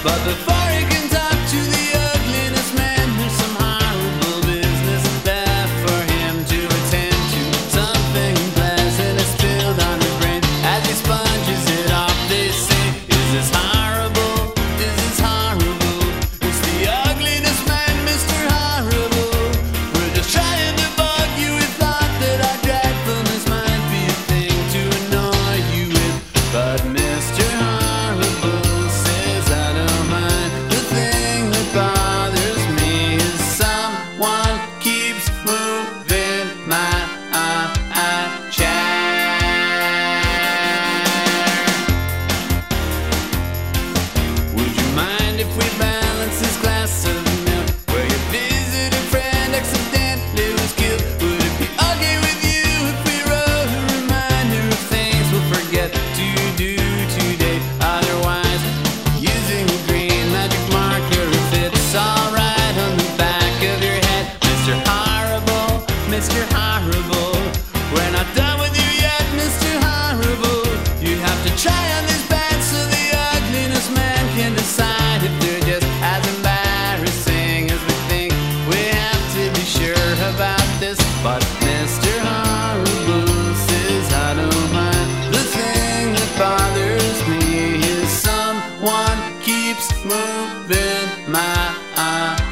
But before you can talk to the ugliness man, there's some horrible business left for him to attend to. Something pleasant is spilled on his brain as he sponges it off. They say, is this horrible? Is this horrible? It's the ugliness man, Mr. Horrible. We're just trying to bug you. We thought that our dreadfulness might be a thing to annoy you with, but Mr. Horrible says I don't mind. The thing that bothers me is someone keeps moving my chair. Would you mind if we balance this glass of milk where your visiting friend accidentally was killed? Would it be okay with you if we wrote a reminder of things we'll forget to do today? Otherwise, using a green magic marker if it's alright on the back of your head. Mr. Horrible, Mr. Horrible, we're not done with you yet, Mr. Horrible. You have to try on these pants so the ugliness man can decide if they're just as embarrassing as we think. We have to be sure about this, but Mr. Horrible says I don't mind. The thing that bothers me is someone keeps moving my